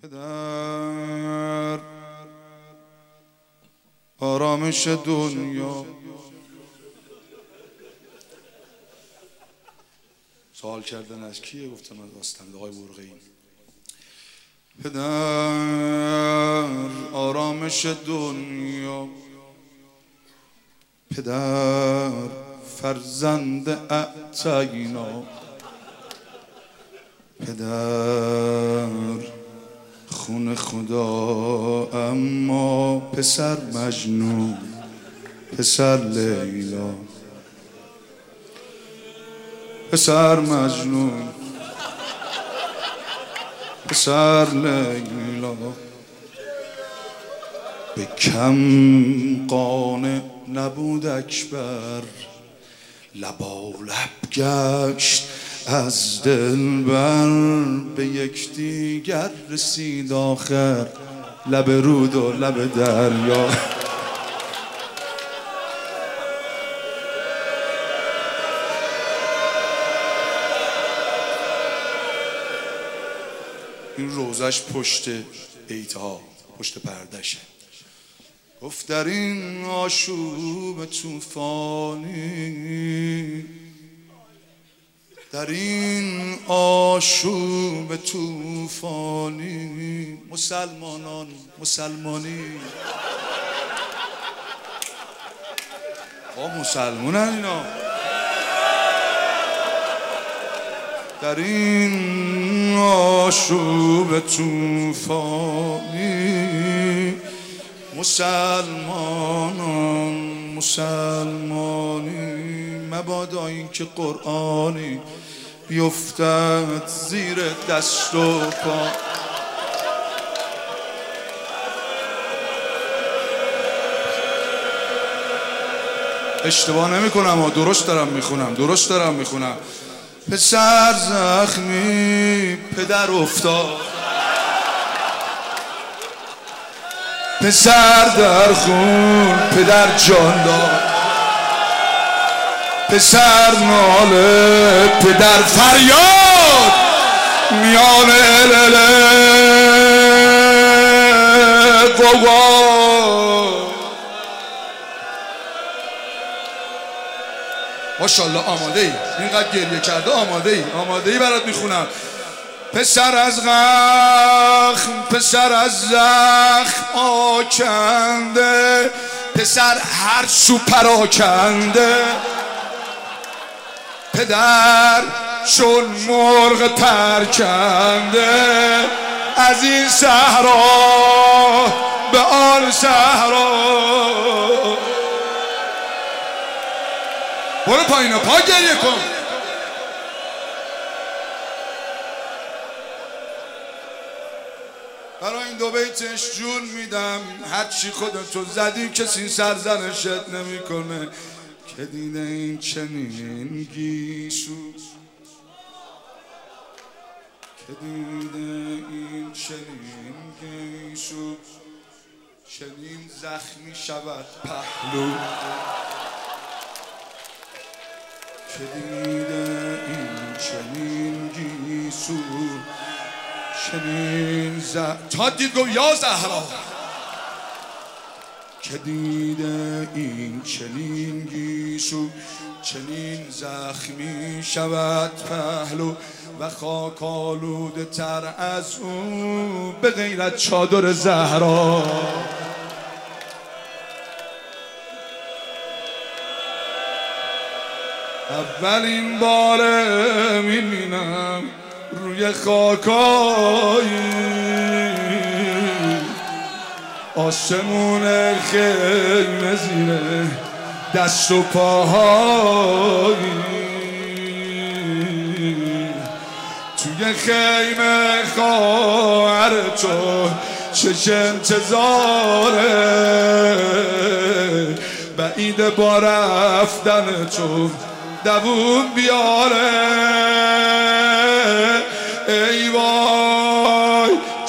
پدر آرامش دنیا. سوال کردن از کیه؟ گفتم از آستنده آقای برقعی. پدر آرامش دنیا، پدر فرزند اعتینا، پدر خون خدا اما پسر مجنون، پسر لیلا، پسر مجنون، پسر لیلا. به کم قانع نبود اکبر، لبالب گشت از دلبر. به یکدیگر رسید آخر، لب رود و لب دریا. این روزش پشت بیتها، پشت پردشه. گفت در این آشوب توفانی، در این آشوب توفانی، مسلمانان مسلمانی. مسلمونن اینا. در این آشوب توفانی، مسلمانان مسلمانی. مبادا این که قرآنی بیفتد زیر دست و پا. اشتباه نمی کنم، درست دارم میخونم، درست دارم میخونم. پسر زخمی پدر افتاد، پسر در خون پدر جان داد، پسر ناله پدر فریاد میان قوا. ماشاءالله آماده ای، اینقدر گریه کرده آماده ای برات میخونم. پسر از زخم، پسر از زخم آکنده، پسر هر سو پراکنده. پدر چون مرغ پرکنده، از این صحرا به آن صحرا. برو پایین پا گریه کن. برای این دو بیتش جون میدم. هرچی خودتو زدی کسی سرزنشت نمیکنه. که دیده این چنین گیسو، که دیده این چنین گیسو، چنین زخمی شود پهلو. که دیده این چنین گیسو، چنین تا دید گفت یا زهرا. که دیده این چنین گیسو، چنین زخمی شود پهلو. و خاک آلوده تر از او به غیرت چادر زهرا. اولین باره میبینم روی خاکایی آسمون خیمه زیر دست و پاهایی. توی خیمه خواهر تو چه انتظاره، بعید با رفتن تو دووم بیاره. ای وای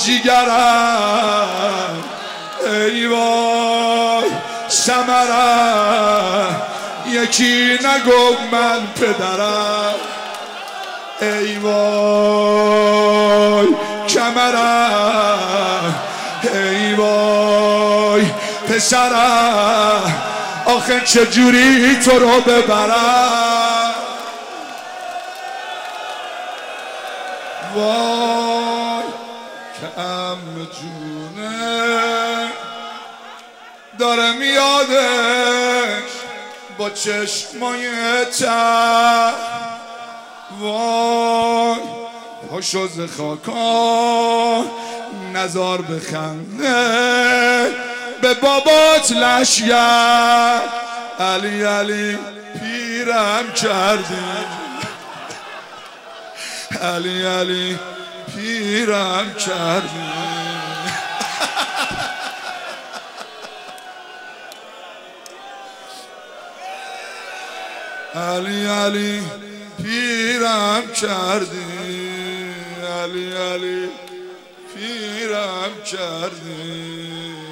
جیگرم، ای وای ثمرم، یکی نگفت من پدرم. ای وای کمرم، پسرم آخه چجوری تو رو ببرم وای که عمه جونه داره میادش با چشمای تر وای پاشو ز خاکا نزار بخنده به بابات لشگر علی علی پیرم کردی علی علی پیرم کردی علی علی پیرم کردی علی علی پیرم کردی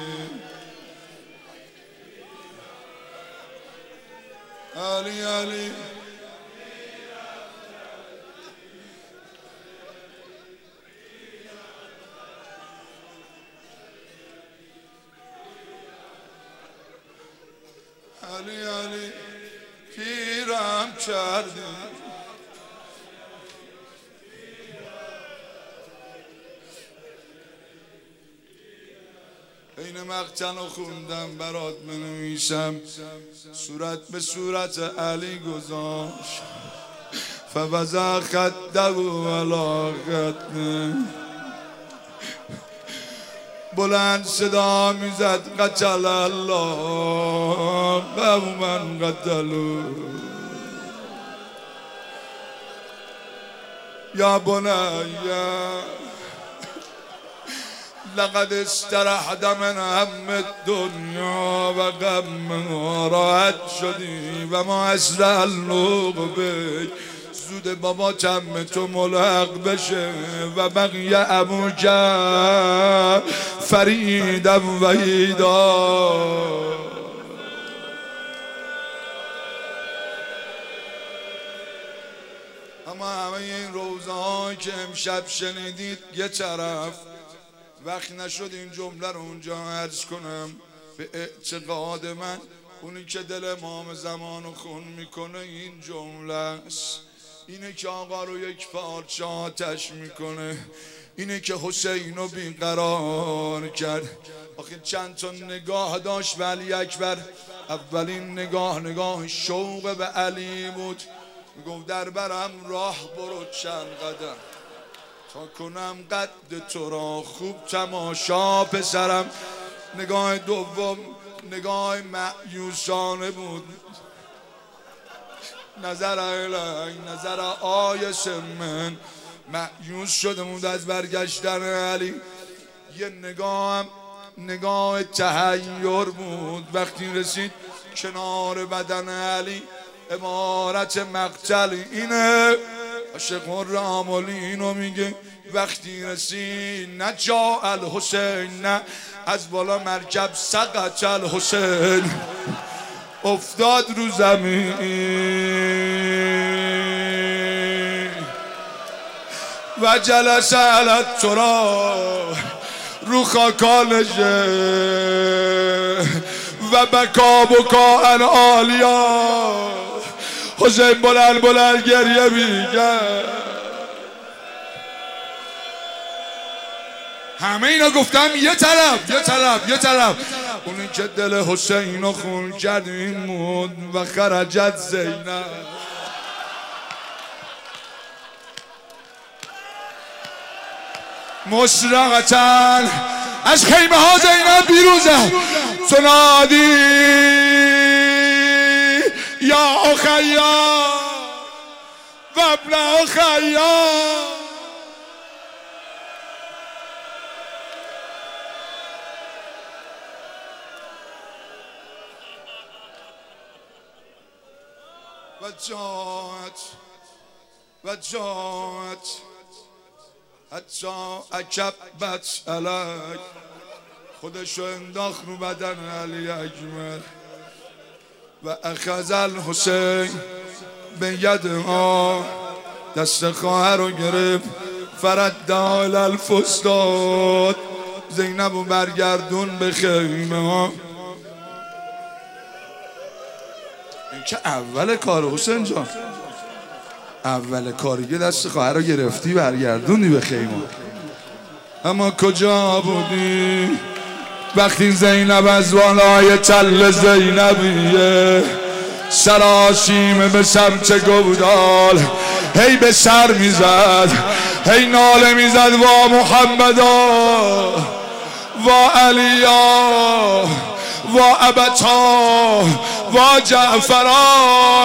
علی علی علی علی پیرم کردی این مقتن رو خوندم برات بنویسم صورت به صورت علی گذاشت فوضع خده علی خده بلند صدا میزد قتل الله قوما قتلوا یا بنی لقد استرحت من هم الدنیا و غم راحت شدی و ما اسرع اللوق بی زود بابا تم تو ملحق بشه و بقیه ابو فرید وحیدا اما همه این روزهایی که امشب شنیدید یه طرف وقت نشد این جمله رو اونجا عرض کنم به اعتقاد من اونی که دل امام زمان رو خون میکنه این جمله است اینه که آقا رو یک پارچه آتش میکنه اینه که حسین رو بیقرار کرد آخه چند تا نگاه داشت به علی اکبر اولین نگاه شوق به علی بود میگفت در برم راه برو چند قدم تا کنم قد تو را خوب تماشا پسرم نگاه دوم نگاه مأیوسانه بود نظر الی نظر آیس من مأیوس شده بود از برگشتن علی یه نگاه تحیر بود وقتی رسید کنار بدن علی امارت مقتل اینه عاشق رامولی اینو میگه وقتی رسید نه جا الحسین نه از بالا مرکب سقط الحسین افتاد رو زمین و جلس علی التراب رو خاکانشه و بکا ان عالیا حسین بلند گریه میگه همه اینا گفتم یه طرف اونی که دل حسین رو خون کرد این مود و خرجت زینب مسرقتن از خیمه ها زینب بیروزه تنادی یا اخیا و ابن اخیا و جاعت حتی اکبت علیک خودشو انداخت رو بدن علی اکبر و اخذ الحسین به یدها دست خواهر رو گرفت فرد دال الفستاد زینب و برگردون به خیمه ها که اول کار حسین جان، اول کاری که دست خواهر رو گرفتی برگردوندی به خیمه. اما کجا بودی وقتی زینب از بالای تل زینبیه سراسیمه به سمت گودال هی به سر میزد، هی ناله میزد وا محمدا وا علیا وا ابتا وا جعفرا.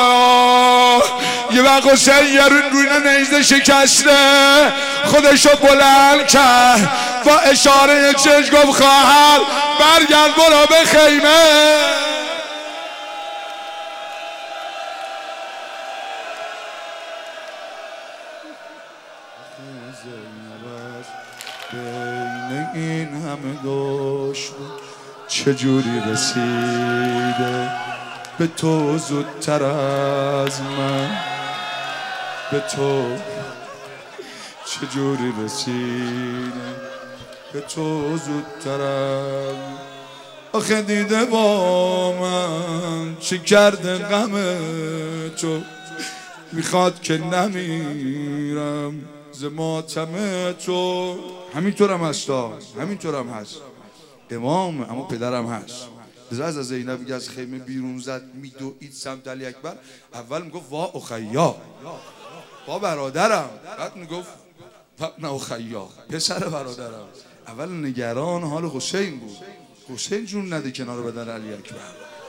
یه وقت حسین یه روی نیزه شکسته خودشو بلند کرد با اشاره چشم گفت خواهر برگرد برو به خیمه. بین این همه دشمن چجوری رسیده به تو زودتر از من، به تو چجوری رسیده به تو زودتر از من. آخه دیده با من چی کرده غم تو، میخواد که نمیرم ز ماتم تو. همینطورم هست، همینطورم هست امام، اما پدرم هست. از زینب از خیمه بیرون زد میدوید سمت علی اکبر، اول میگفت وا اخیا با برادرم، بعد میگفت نه اخیا پسر برادرم. اول نگران حال حسین بود، حسین جون نده کنار بدن علی اکبر،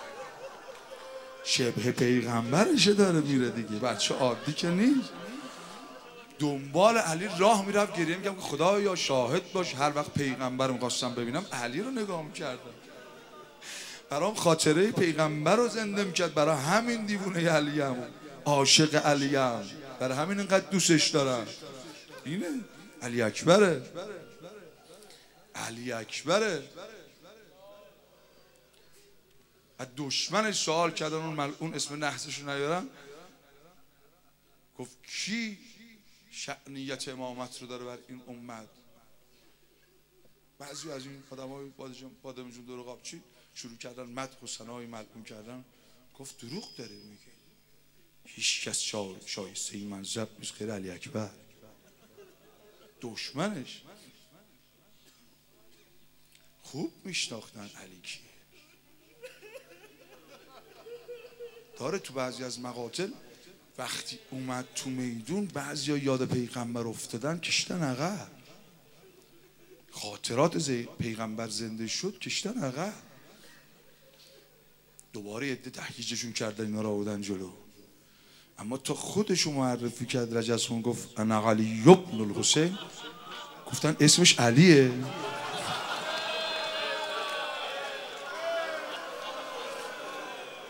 شبه پیغمبرشه داره میره دیگه، بچه عادی که نیست. دنبال علی راه میرفت گریه میگم که خدایا شاهد باش هر وقت پیغمبر میخواستم ببینم علی رو نگاه میکردم، برام خاطره پیغمبر رو زنده میکرد. برای همین دیوونه علی هم، عاشق علی هم، برای همین اینقدر دوستش دارم. اینه علی اکبره، علی اکبره. از دشمنش سوال کردن، اون ملعون اسم نحسش رو نیارم، گفت کی شأنیت امامت رو داره بر این امت؟ بعضی از این آدمای بادمجون دور قابچی شروع کردن مدح و ثنای ملعون کردن. گفت دروغ داره میگه، هیچ کس شایسته این منصب نیست غیر علی اکبر. دشمنش خوب میشناختن علی کیه. داره تو بعضی از مقاتل وقتی اومد تو میدون بعضی ها یاد پیغمبر افتادن کشتن عقب، خاطرات پیغمبر زنده شد کشتن عقب. دوباره عده تحقیقشون کردن اینا را آوردن جلو، اما تا خودشو معرفی کرد رجسون گفت انا علی ابن الحسین، گفتن اسمش علیه.